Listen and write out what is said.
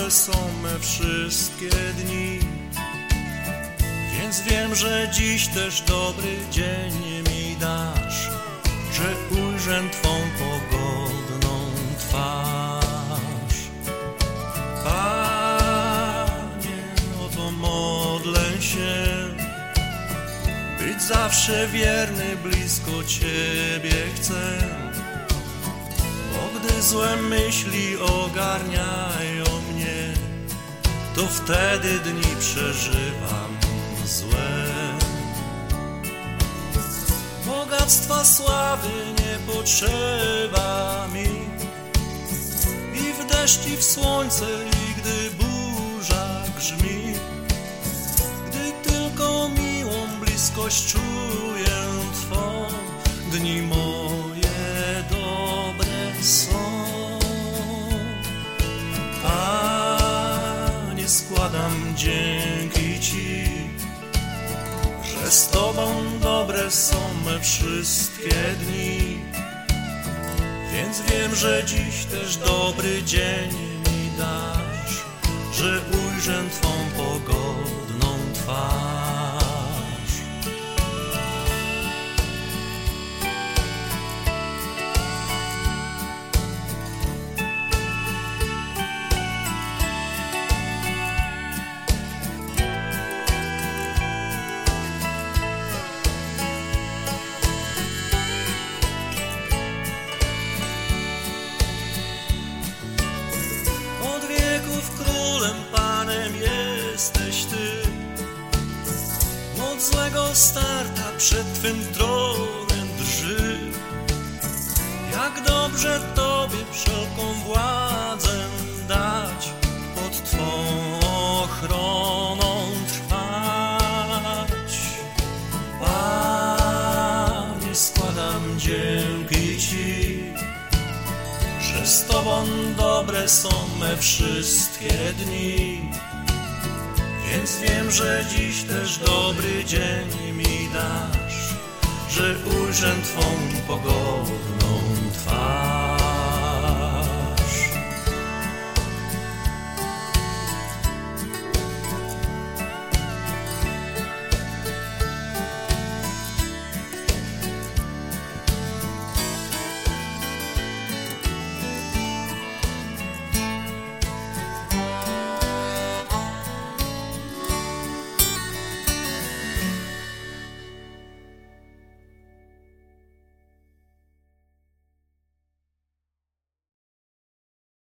dobre są me wszystkie dni. Więc wiem, że dziś też dobry dzień mi dasz, że ujrzę Twą pogodną twarz. Panie, oto modlę się, być zawsze wierny, blisko Ciebie chcę. Bo gdy złe myśli ogarniają mnie, to wtedy dni przeżywam złe. Bogactwa sławy nie potrzeba mi, i w deszcz, i w słońce, i gdy burza grzmi. Gdy tylko miłą bliskość czuję Twą, dni moje dobre są. Panie, składam dzięki Ci, że z Tobą dobre są me wszystkie dni. Więc wiem, że dziś też dobry dzień mi dasz, że ujrzę Twą pogodną twarz. Królem, Panem jesteś Ty. Moc złego starta przed Twym tronem drży. Jak dobrze Tobie wszelką władzę dać, pod Twą ochroną trwać. Panie, składam dzięki Ci, że z Tobą dobre są me wszystkie dni. Więc wiem, że dziś też dobry dzień mi dasz, że ujrzę Twą pogodną twarz.